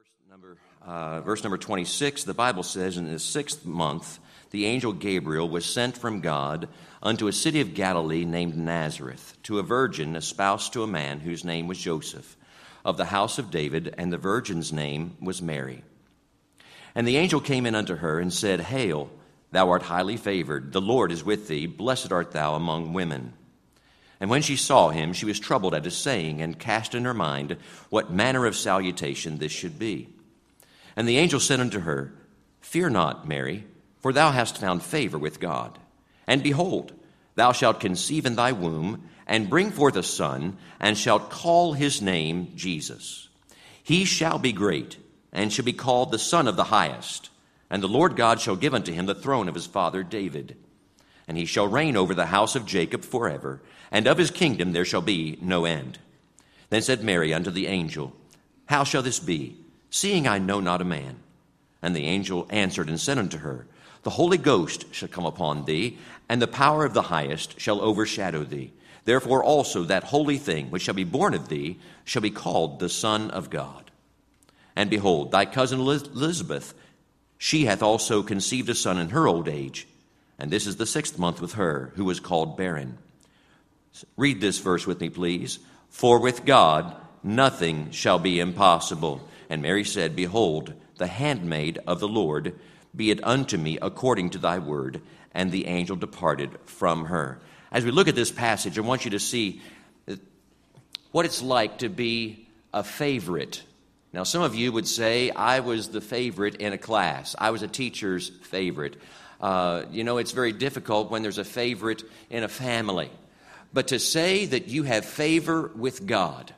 Verse number 26, the Bible says, in the 6th month, the angel Gabriel was sent from God unto a city of Galilee named Nazareth, to a virgin espoused to a man whose name was Joseph, of the house of David, and the virgin's name was Mary. And the angel came in unto her and said, Hail, thou art highly favored, the Lord is with thee, blessed art thou among women. And when she saw him, she was troubled at his saying, and cast in her mind what manner of salutation this should be. And the angel said unto her, Fear not, Mary, for thou hast found favor with God. And behold, thou shalt conceive in thy womb, and bring forth a son, and shalt call his name Jesus. He shall be great, and shall be called the Son of the Highest. And the Lord God shall give unto him the throne of his father David. And he shall reign over the house of Jacob forever, and of his kingdom there shall be no end. Then said Mary unto the angel, How shall this be, seeing I know not a man? And the angel answered and said unto her, The Holy Ghost shall come upon thee, and the power of the Highest shall overshadow thee. Therefore also that holy thing which shall be born of thee shall be called the Son of God. And behold, thy cousin Elizabeth, she hath also conceived a son in her old age, and this is the 6th month with her, who was called barren. Read this verse with me, please. For with God nothing shall be impossible. And Mary said, Behold, the handmaid of the Lord, be it unto me according to thy word. And the angel departed from her. As we look at this passage, I want you to see what it's like to be a favorite. Now, some of you would say, I was the favorite in a class. I was a teacher's favorite. It's very difficult when there's a favorite in a family. But to say that you have favor with God,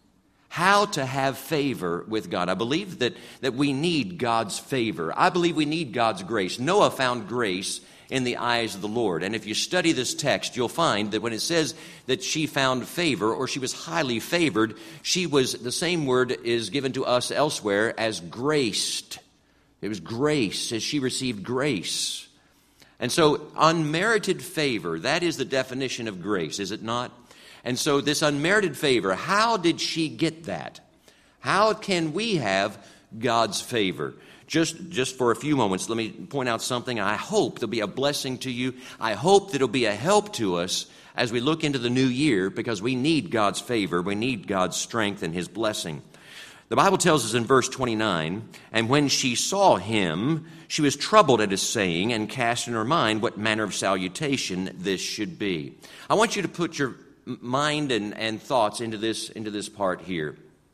how to have favor with God. I believe that we need God's favor. I believe we need God's grace. Noah found grace in the eyes of the Lord. And if you study this text, you'll find that when it says that she found favor, or she was highly favored, the same word is given to us elsewhere as graced. It was grace, as she received grace. And so unmerited favor, that is the definition of grace, is it not? And so this unmerited favor, how did she get that? How can we have God's favor? Just for a few moments, let me point out something. I hope there'll be a blessing to you. I hope that it'll be a help to us as we look into the new year, because we need God's favor. We need God's strength and his blessing. The Bible tells us in verse 29, And when she saw him, she was troubled at his saying, and cast in her mind what manner of salutation this should be. I want you to put your mind and thoughts into this part here.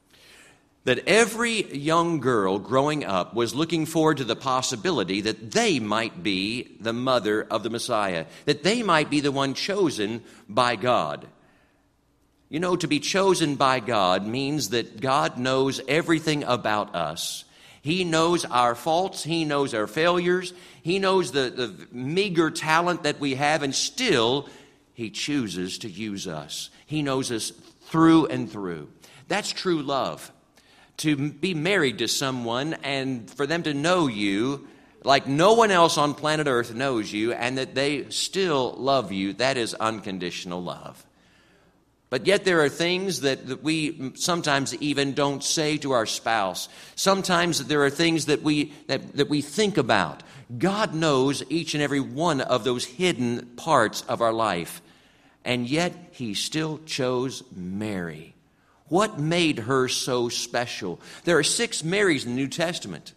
That every young girl growing up was looking forward to the possibility that they might be the mother of the Messiah, that they might be the one chosen by God. You know, to be chosen by God means that God knows everything about us. He knows our faults. He knows our failures. He knows the meager talent that we have, and still he chooses to use us. He knows us through and through. That's true love. To be married to someone and for them to know you like no one else on planet Earth knows you, and that they still love you, that is unconditional love. But yet there are things that we sometimes even don't say to our spouse. Sometimes there are things that we think about. God knows each and every one of those hidden parts of our life. And yet he still chose Mary. What made her so special? There are 6 Marys in the New Testament.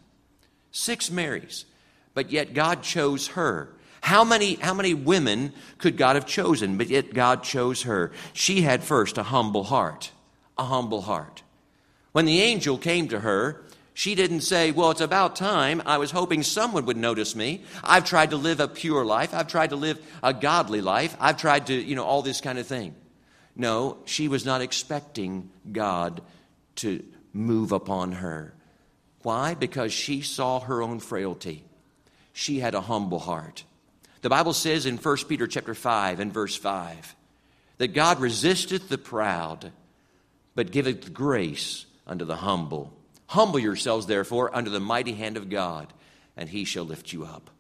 6 Marys. But yet God chose her. How many women could God have chosen? But yet God chose her. She had first a humble heart. A humble heart. When the angel came to her, she didn't say, well, it's about time. I was hoping someone would notice me. I've tried to live a pure life. I've tried to live a godly life. I've tried to, all this kind of thing. No, she was not expecting God to move upon her. Why? Because she saw her own frailty. She had a humble heart. The Bible says in 1 Peter chapter 5 and verse 5 that God resisteth the proud, but giveth grace unto the humble. Humble yourselves, therefore, under the mighty hand of God, and he shall lift you up.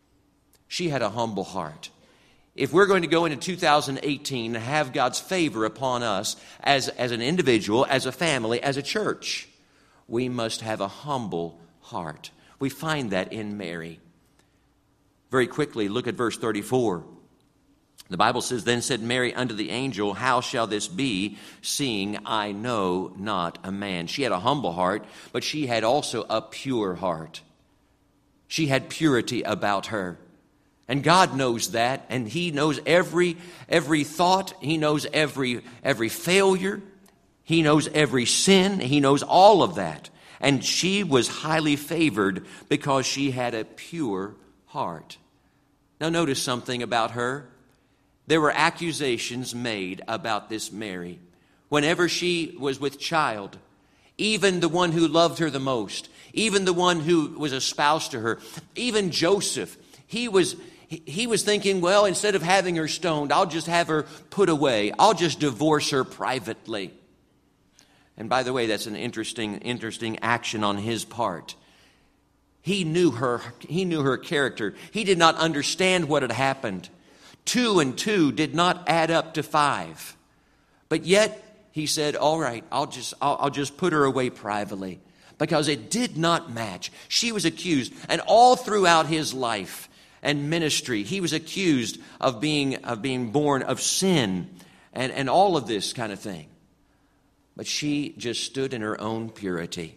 She had a humble heart. If we're going to go into 2018 and have God's favor upon us as an individual, as a family, as a church, we must have a humble heart. We find that in Mary. Very quickly, look at verse 34. The Bible says, "Then said Mary unto the angel, How shall this be, seeing I know not a man?" She had a humble heart, but she had also a pure heart. She had purity about her. And God knows that, and He knows every thought. He knows every failure. He knows every sin. He knows all of that. And she was highly favored because she had a pure heart. Now notice something about her. There were accusations made about this Mary. Whenever she was with child, even the one who loved her the most, even the one who was a spouse to her, even Joseph, he was thinking, well, instead of having her stoned, I'll just have her put away. I'll just divorce her privately. And by the way, that's an interesting action on his part. He knew her character. He did not understand what had happened. 2 and 2 did not add up to 5. But yet he said, all right, I'll just put her away privately, because it did not match. She was accused, and all throughout his life and ministry, he was accused of being born of sin and all of this kind of thing. But she just stood in her own purity.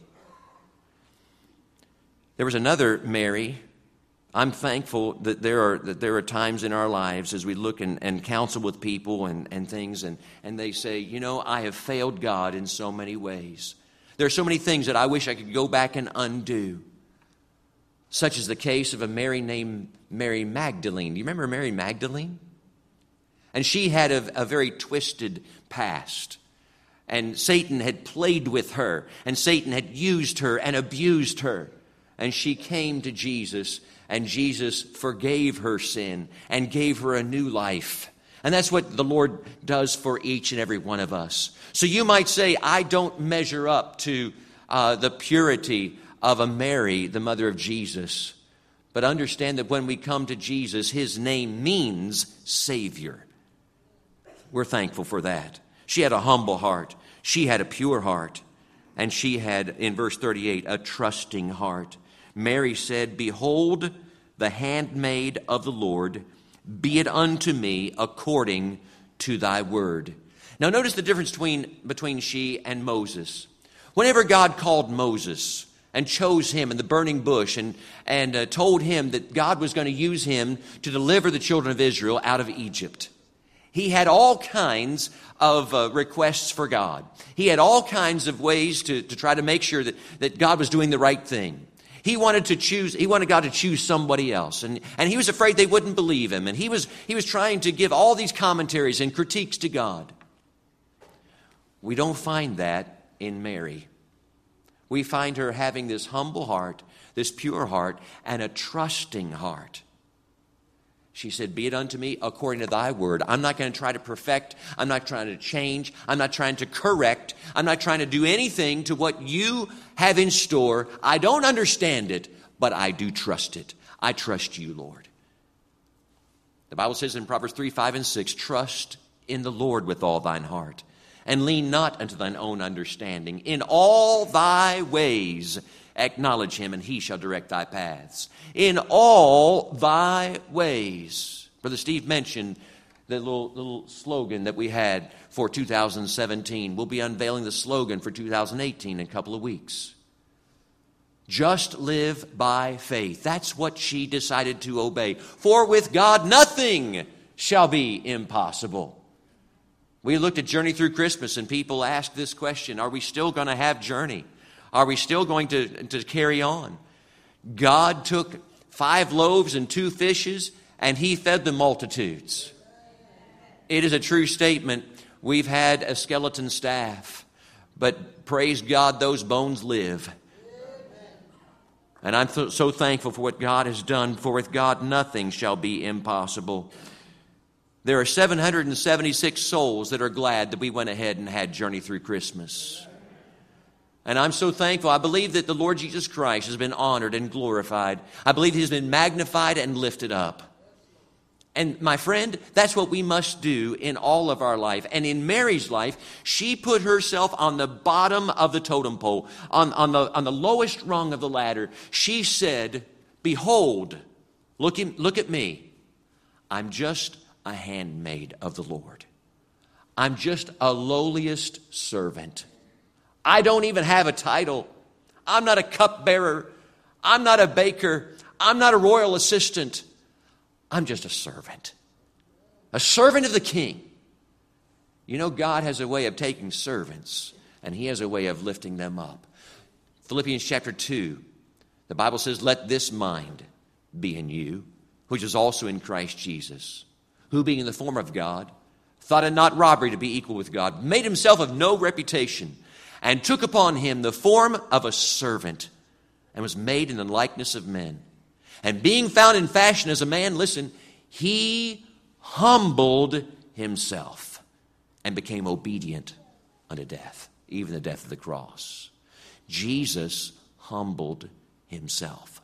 There was another Mary. I'm thankful that there are times in our lives as we look and counsel with people and things, and they say, I have failed God in so many ways. There are so many things that I wish I could go back and undo. Such as the case of a Mary named Mary Magdalene. Do you remember Mary Magdalene? And she had a very twisted past. And Satan had played with her, and Satan had used her and abused her. And she came to Jesus, and Jesus forgave her sin and gave her a new life. And that's what the Lord does for each and every one of us. So you might say, I don't measure up to the purity of a Mary, the mother of Jesus. But understand that when we come to Jesus, His name means Savior. We're thankful for that. She had a humble heart. She had a pure heart. And she had, in verse 38, a trusting heart. Mary said, Behold, the handmaid of the Lord, be it unto me according to thy word. Now notice the difference between she and Moses. Whenever God called Moses and chose him in the burning bush and told him that God was going to use him to deliver the children of Israel out of Egypt, he had all kinds of requests for God. He had all kinds of ways to try to make sure that God was doing the right thing. He wanted God to choose somebody else. And he was afraid they wouldn't believe him. And he was trying to give all these commentaries and critiques to God. We don't find that in Mary. We find her having this humble heart, this pure heart, and a trusting heart. She said, Be it unto me according to thy word. I'm not going to try to perfect. I'm not trying to change. I'm not trying to correct. I'm not trying to do anything to what you have in store. I don't understand it, but I do trust it. I trust you, Lord. The Bible says in Proverbs 3, 5, and 6, Trust in the Lord with all thine heart, and lean not unto thine own understanding. In all thy ways acknowledge him, and he shall direct thy paths. In all thy ways. Brother Steve mentioned the little slogan that we had for 2017. We'll be unveiling the slogan for 2018 in a couple of weeks. Just live by faith. That's what she decided to obey. For with God nothing shall be impossible. We looked at Journey Through Christmas, and people asked this question, are we still going to have Journey? Are we still going to carry on? God took 5 loaves and 2 fishes, and He fed the multitudes. It is a true statement. We've had a skeleton staff, but praise God, those bones live. And I'm so thankful for what God has done, for with God nothing shall be impossible. There are 776 souls that are glad that we went ahead and had Journey Through Christmas. And I'm so thankful. I believe that the Lord Jesus Christ has been honored and glorified. I believe He's been magnified and lifted up. And my friend, that's what we must do in all of our life. And in Mary's life, she put herself on the bottom of the totem pole, on the lowest rung of the ladder. She said, behold, look at me. I'm just a handmaid of the Lord. I'm just a lowliest servant. I don't even have a title. I'm not a cupbearer. I'm not a baker. I'm not a royal assistant. I'm just a servant of the King. You know, God has a way of taking servants, and He has a way of lifting them up. Philippians chapter 2, the Bible says, let this mind be in you, which is also in Christ Jesus, who being in the form of God, thought it not robbery to be equal with God, made himself of no reputation, and took upon him the form of a servant, and was made in the likeness of men. And being found in fashion as a man, listen, he humbled himself and became obedient unto death, even the death of the cross. Jesus humbled himself.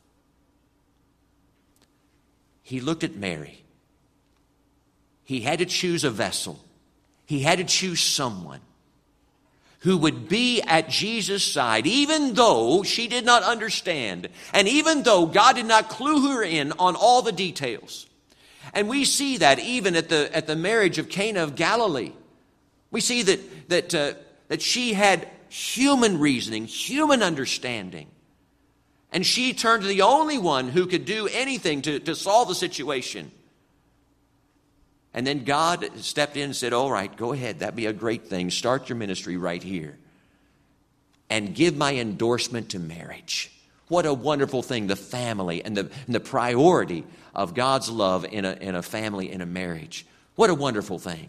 He looked at Mary. He had to choose a vessel. He had to choose someone who would be at Jesus' side, even though she did not understand, and even though God did not clue her in on all the details. And we see that even at the marriage of Cana of Galilee. We see that she had human reasoning, human understanding. And she turned to the only one who could do anything to solve the situation. And then God stepped in and said, all right, go ahead. That'd be a great thing. Start your ministry right here. And give my endorsement to marriage. What a wonderful thing, the family and the priority of God's love in a family, in a marriage. What a wonderful thing.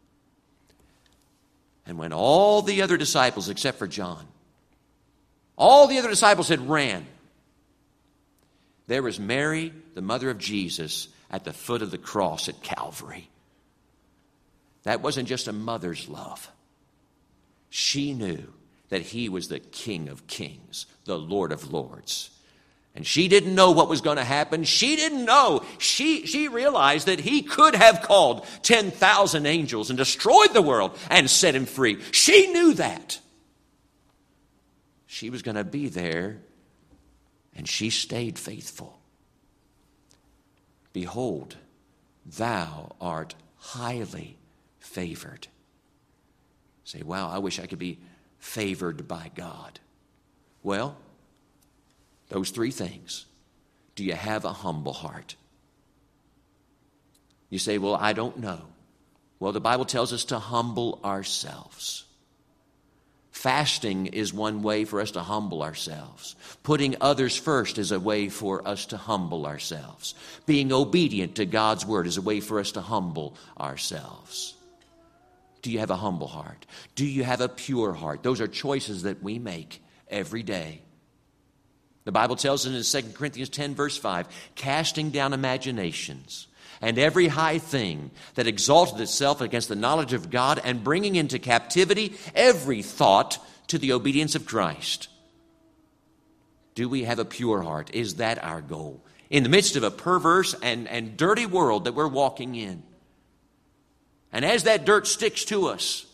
And when all the other disciples, except for John, all the other disciples had ran, there was Mary, the mother of Jesus, at the foot of the cross at Calvary. That wasn't just a mother's love. She knew that He was the King of Kings, the Lord of Lords. And she didn't know what was going to happen. She didn't know. She realized that He could have called 10,000 angels and destroyed the world and set Him free. She knew that. She was going to be there, and she stayed faithful. Behold, thou art highly favored. Say, wow, I wish I could be favored by God. Well, those three things. Do you have a humble heart? You say, well, I don't know. Well, the Bible tells us to humble ourselves. Fasting is one way for us to humble ourselves. Putting others first is a way for us to humble ourselves. Being obedient to God's word is a way for us to humble ourselves. Do you have a humble heart? Do you have a pure heart? Those are choices that we make every day. The Bible tells us in 2 Corinthians 10, verse 5, casting down imaginations and every high thing that exalted itself against the knowledge of God, and bringing into captivity every thought to the obedience of Christ. Do we have a pure heart? Is that our goal? In the midst of a perverse and dirty world that we're walking in. And as that dirt sticks to us,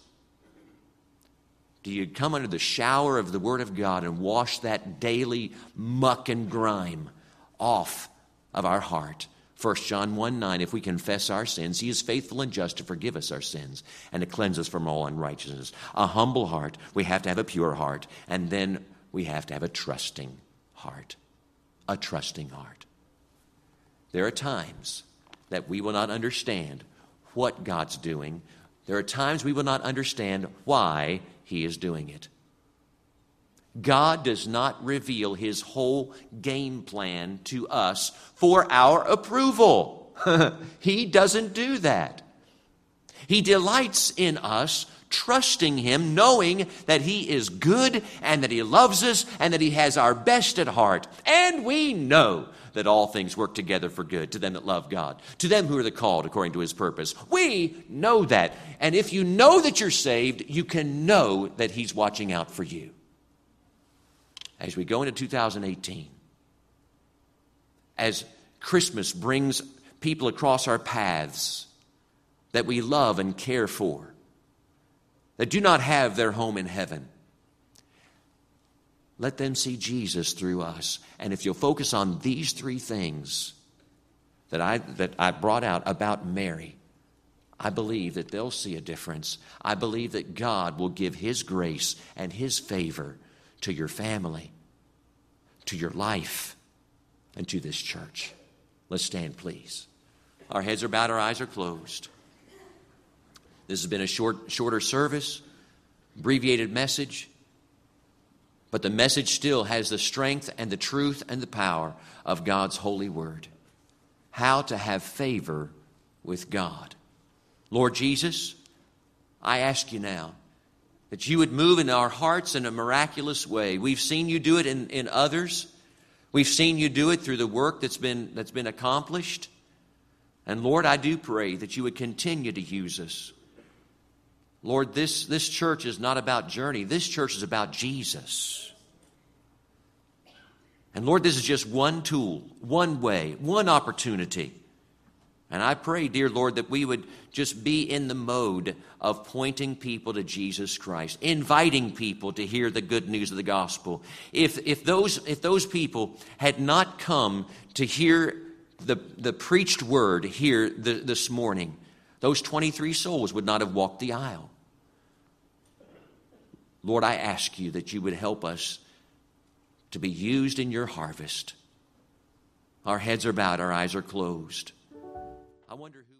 do you come under the shower of the Word of God and wash that daily muck and grime off of our heart? 1 John 1:9, if we confess our sins, He is faithful and just to forgive us our sins and to cleanse us from all unrighteousness. A humble heart, we have to have a pure heart, and then we have to have a trusting heart. A trusting heart. There are times that we will not understand what God's doing. There are times we will not understand why He is doing it. God does not reveal His whole game plan to us for our approval. He doesn't do that. He delights in us trusting Him, knowing that He is good and that He loves us and that He has our best at heart. And we know that all things work together for good to them that love God, to them who are the called according to His purpose. We know that. And if you know that you're saved, you can know that He's watching out for you. As we go into 2018, as Christmas brings people across our paths that we love and care for, that do not have their home in heaven. Let them see Jesus through us. And if you'll focus on these three things that I brought out about Mary, I believe that they'll see a difference. I believe that God will give His grace and His favor to your family, to your life, and to this church. Let's stand, please. Our heads are bowed, our eyes are closed. This has been a shorter service, abbreviated message, but the message still has the strength and the truth and the power of God's holy word. How to have favor with God. Lord Jesus, I ask you now that you would move in our hearts in a miraculous way. We've seen you do it in others. We've seen you do it through the work that's been accomplished. And Lord, I do pray that you would continue to use us. Lord, this church is not about Journey. This church is about Jesus. And Lord, this is just one tool, one way, one opportunity. And I pray, dear Lord, that we would just be in the mode of pointing people to Jesus Christ, inviting people to hear the good news of the gospel. If those people had not come to hear the preached word here this morning, those 23 souls would not have walked the aisle. Lord, I ask you that you would help us to be used in your harvest. Our heads are bowed, our eyes are closed. I wonder who...